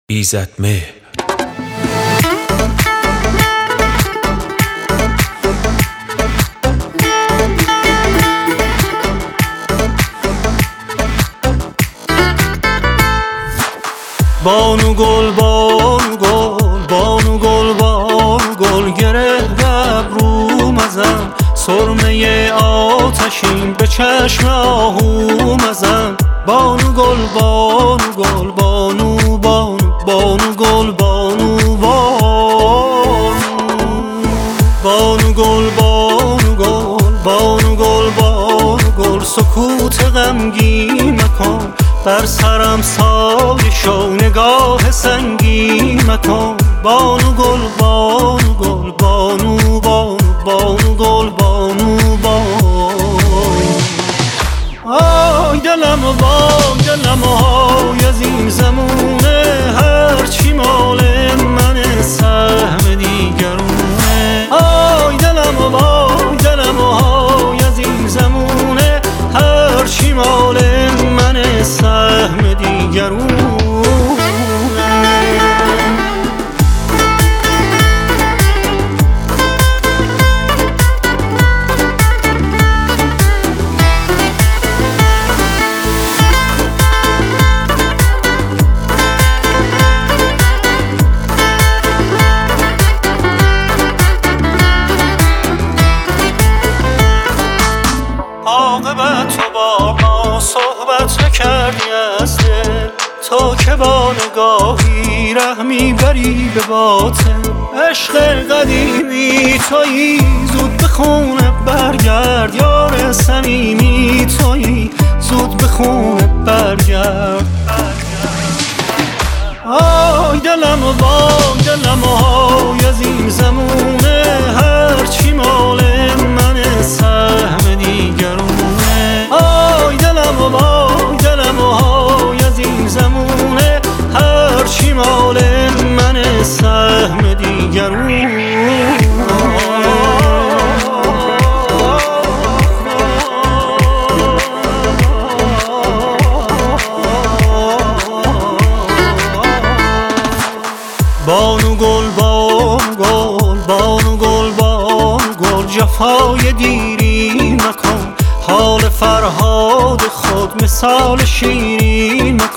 ایزدمهر. بانو گل بانو گل بانو گل بانو گل گره ابروم ازم، سرمه آتشین به چشم آهوم ازم. بانو گل بانو گل بانو بانو بانو گل بانو بانو بانو گل بانو گل بانو گل بانو گل سکوت غمگین مکن، بر سرم سایه شو نگاه سنگین مکن. بانو گل بانو گل بانو بانو بانو گل بانو بانو. آی دلم و وای دلم و های از این زمونه، هرچی مال من سهم دیگرونه. آی دلم و وای دلم و های از این زمونه، هرچی مال من سهم دیگرونه. عاقبت تو با ما صحبت نکردی از دل، تا که با نگاهی رحمی بری به باطن. عشق قدیمی تویی زود به خونه برگرد، یار صمیمی تویی زود به خونه برگرد. آی دلم و وای دلم و های از این زمونه، هرچی مال من سهم دیگرونه. آی دلم و وای دلم و های از این زمونه، هرچی مال من سهم دیگرونه. بانو گل بانو گل بانو گل بانو گل جفای دیری مکن، حال فرهاد خود مثال شیرین مکن.